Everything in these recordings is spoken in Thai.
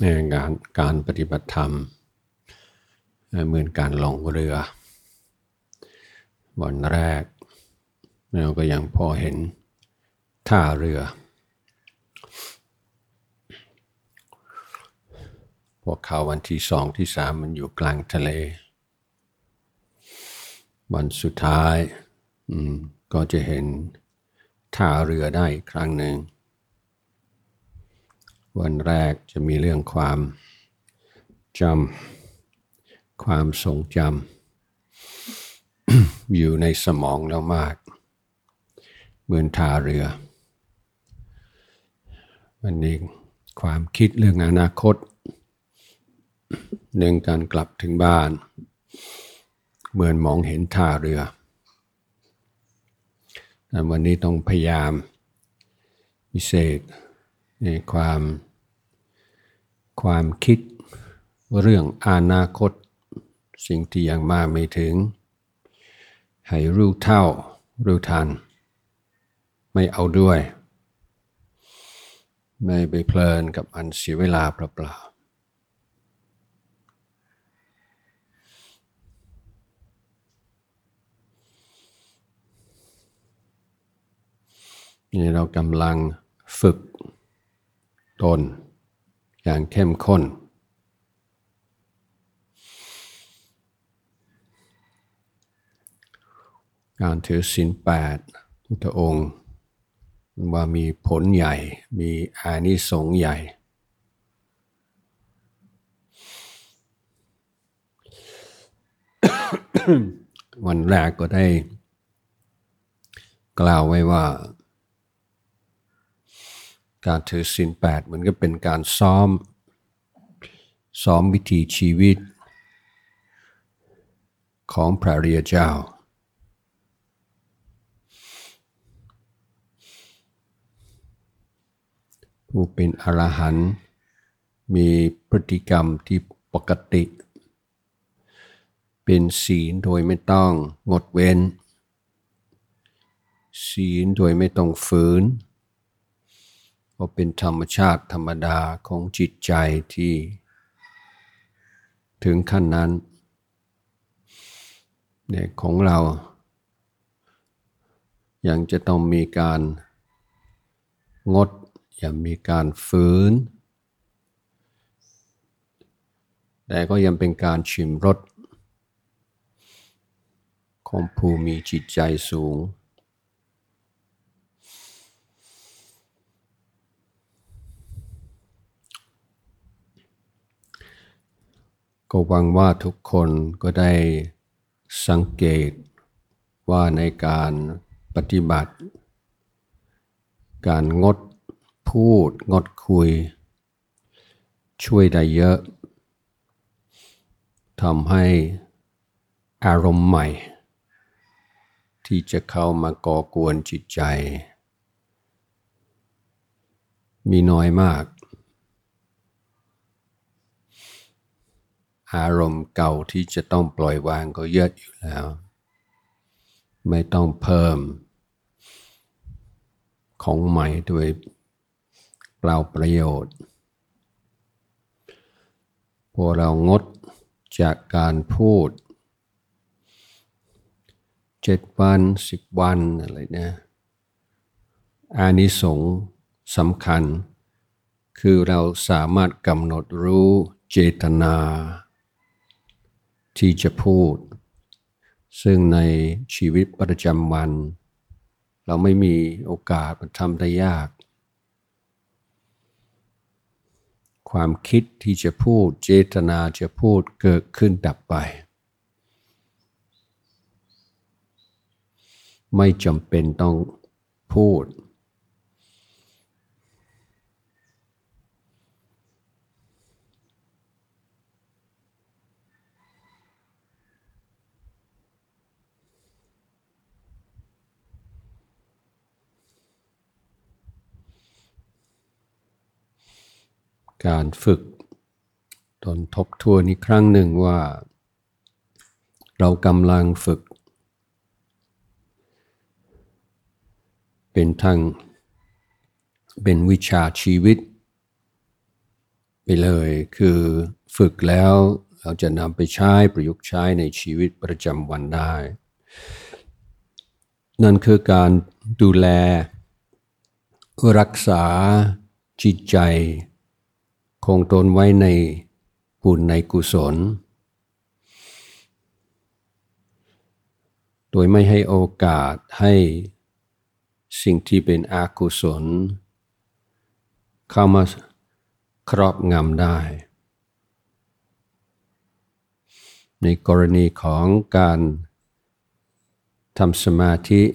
การปฏิบัติธรรมเหมือนการลงเรือวันแรกเราก็ยังพอเห็นท่าเรือพอเข้าวันที่2ที่3มันอยู่กลางทะเลวันสุดท้ายก็จะเห็นท่าเรือได้อีกครั้งหนึ่งวันแรกจะมีเรื่องความทรงจำ อยู่ในสมองเรามากเหมือนท่าเรือวันนี้ความคิดเรื่องอนาคตเรื่องการกลับถึงบ้านเหมือนมองเห็นท่าเรือแต่วันนี้ต้องพยายามพิเศษในความคิดเรื่องอนาคตสิ่งที่ยังมาไม่ถึงให้รู้เท่ารู้ทันไม่เอาด้วยไม่ไปเพลินกับอันเสียเวลาเปล่าๆนี่เรากำลังฝึกตนอย่างเข้มข้นการถือศีล8พุทธองค์ว่ามีผลใหญ่มีอานิสงส์ใหญ่วันแรกก็ได้กล่าวไว้ว่าการถือศีล8เหมือนกับเป็นการซ้อมวิถีชีวิตของพระอริยเจ้าผู้เป็นอรหันต์มีพฤติกรรมที่ปกติเป็นศีลโดยไม่ต้องงดเว้นศีลโดยไม่ต้องฝืนเพราะเป็นธรรมชาติธรรมดาของจิตใจที่ถึงขั้นนั้นเนี่ยของเรายังจะต้องมีการงดยังมีการฝืนแต่ก็ยังเป็นการชิมรสของผู้มีจิตใจสูงก็หวังว่าทุกคนก็ได้สังเกตว่าในการปฏิบัติการงดพูดงดคุยช่วยได้เยอะทำให้อารมณ์ใหม่ที่จะเข้ามาก่อกวนจิตใจมีน้อยมากอารมณ์เก่าที่จะต้องปล่อยวางก็เยอะอยู่แล้วไม่ต้องเพิ่มของใหม่ด้วยเปล่าประโยชน์พอเรางดจากการพูด7 วัน10 วันอะไรเนี่ยอานิสงส์สำคัญคือเราสามารถกำหนดรู้เจตนาที่จะพูดซึ่งในชีวิตประจำวันเราไม่มีโอกาสทำได้ยากความคิดที่จะพูดเจตนาจะพูดเกิดขึ้นดับไปไม่จำเป็นต้องพูดการฝึกตนทบทวนอีกครั้งหนึ่งว่าเรากำลังฝึกเป็นวิชาชีวิตไปเลยคือฝึกแล้วเราจะนำไปใช้ประยุกต์ใช้ในชีวิตประจำวันได้นั่นคือการดูแลรักษาจิตใจคงตนไว้ในบุญในกุศลโดยไม่ให้โอกาสให้สิ่งที่เป็นอกุศลเข้ามาครอบงำได้ในกรณีของการทำสมาธิ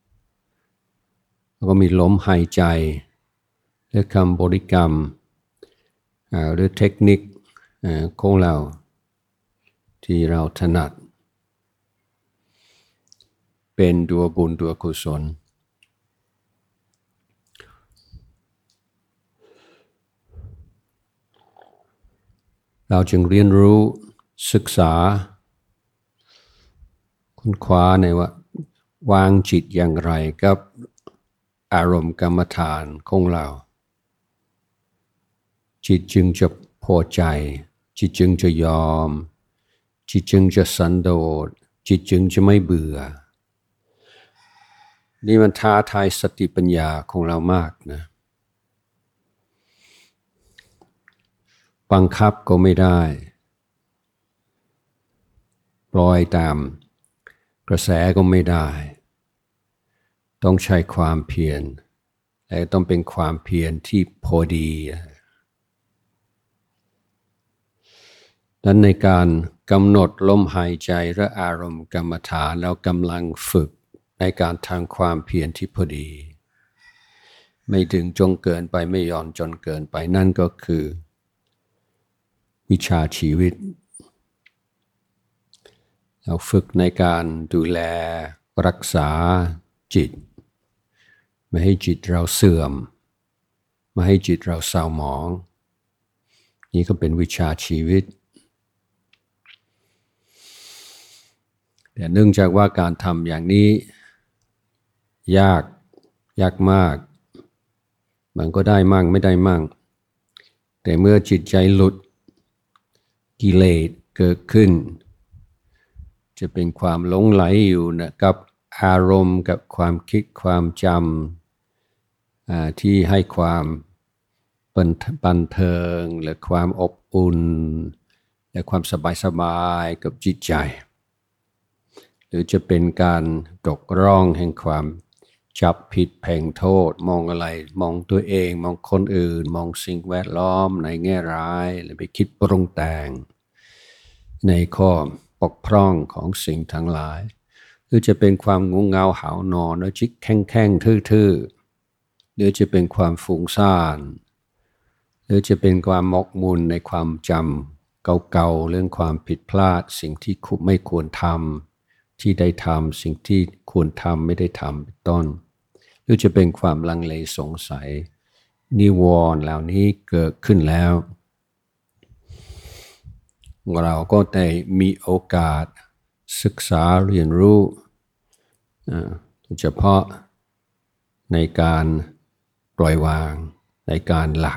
ก็มีลมหายใจหรือคำบริกรรมหรือเทคนิคของเราที่เราถนัดเป็นตัวบุญตัวกุศลเราจึงเรียนรู้ศึกษาค้นคว้าในว่าวางจิตอย่างไรกับอารมณ์กรรมฐานของเราจิตจึงจะพอใจจิตจึงจะยอมจิตจึงจะสันโดษจิตจึงจะไม่เบื่อนี่มันท้าทายสติปัญญาของเรามากนะบังคับก็ไม่ได้ปล่อยตามกระแสก็ไม่ได้ต้องใช้ความเพียรและต้องเป็นความเพียรที่พอดีดังนั้นในการกำหนดลมหายใจและอารมณ์กรรมฐานเรากำลังฝึกในการทำความเพียรที่พอดีไม่ถึงจนเกินไปไม่ย่อนจนเกินไปนั่นก็คือวิชาชีวิตเราฝึกในการดูแลรักษาจิตไม่ให้จิตเราเสื่อมไม่ให้จิตเราเศร้าหมองนี่ก็เป็นวิชาชีวิตแต่เนื่องจากว่าการทำอย่างนี้ยากมากมันก็ได้มั่งไม่ได้มั่งแต่เมื่อจิตใจหลุดกิเลสเกิดขึ้นจะเป็นความหลงไหลอยู่นะกับอารมณ์กับความคิดความจำที่ให้ความบันเทิงและความอบอุ่นและความสบายกับจิตใจหรือจะเป็นการตกร่องแห่งความจับผิดแผงโทษมองอะไรมองตัวเองมองคนอื่นมองสิ่งแวดล้อมในแง่ร้ายหรือไปคิดปรุงแต่งในข้อบกพร่องของสิ่งทั้งหลายหรือจะเป็นความงงเงาหาวนอนแล้วจิตแข็งทื่อๆหรือจะเป็นความฟุ้งซ่านหรือจะเป็นความหมกมุ่นในความจำเก่าๆเรื่องความผิดพลาดสิ่งที่ไม่ควรทำที่ได้ทำสิ่งที่ควรทำไม่ได้ทำเป็นต้นหรือจะเป็นความลังเลสงสัยนิวรณ์เหล่านี้เกิดขึ้นแล้วเราก็ได้มีโอกาสศึกษาเรียนรู้เฉพาะในการปล่อยวางในการละ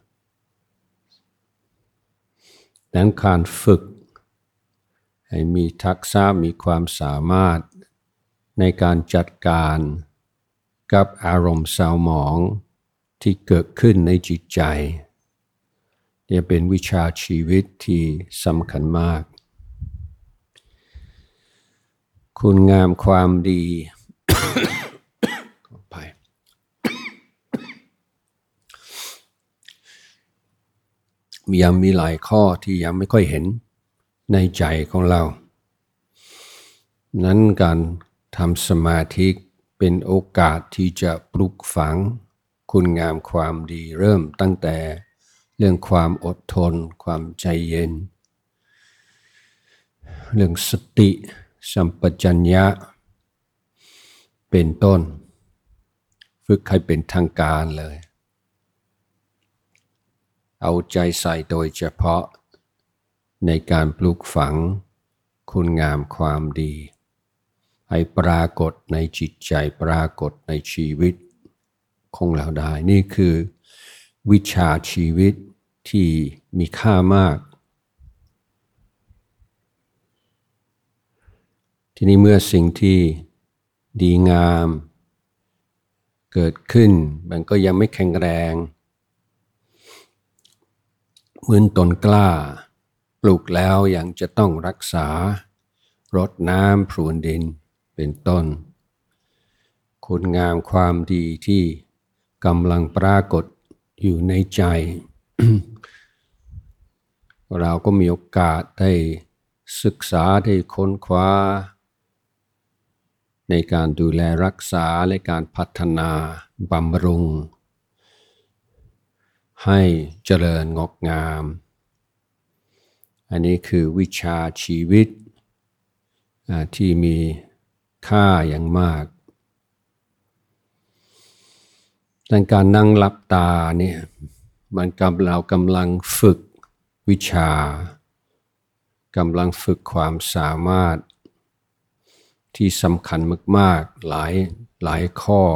ดังการฝึกให้มีทักษะมีความสามารถในการจัดการกับอารมณ์เศร้าหมองที่เกิดขึ้นในจิตใจเนี่ยเป็นวิชาชีวิตที่สำคัญมากคุณงามความดี ยังมีหลายข้อที่ยังไม่ค่อยเห็นในใจของเรานั้นการทำสมาธิเป็นโอกาสที่จะปลุกฝังคุณงามความดีเริ่มตั้งแต่เรื่องความอดทนความใจเย็นเรื่องสติสัมปชัญญะเป็นต้นฝึกให้เป็นทางการเลยเอาใจใส่โดยเฉพาะในการปลูกฝังคุณงามความดีให้ปรากฏในจิตใจปรากฏในชีวิตของเราได้นี่คือวิชาชีวิตที่มีค่ามากทีนี้เมื่อสิ่งที่ดีงามเกิดขึ้นมันก็ยังไม่แข็งแรงเหมือนต้นกล้าปลูกแล้วยังจะต้องรักษารดน้ำพรวนดินเป็นต้นคุณงามความดีที่กำลังปรากฏอยู่ในใจ เราก็มีโอกาสได้ศึกษาได้ค้นคว้าในการดูแลรักษาและการพัฒนาบำรุงให้เจริญงอกงามอันนี้คือวิชาชีวิตที่มีค่าอย่างมากดังการนั่งหลับตาเนี่ยเรากำลังฝึกวิชากำลังฝึกความสามารถที่สำคัญมากๆหลายข้อ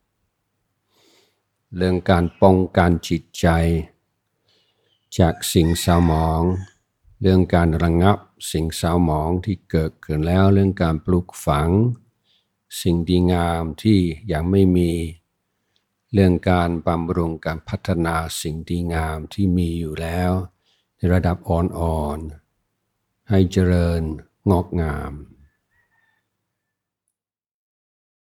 เรื่องการป้องกันจิตใจจากสิ่งเศร้าหมองเรื่องการระงับสิ่งเศร้าหมองที่เกิดขึ้นแล้วเรื่องการปลูกฝังสิ่งดีงามที่ยังไม่มีเรื่องการบำรุงการพัฒนาสิ่งดีงามที่มีอยู่แล้วในระดับอ่อนๆให้เจริญงอกงาม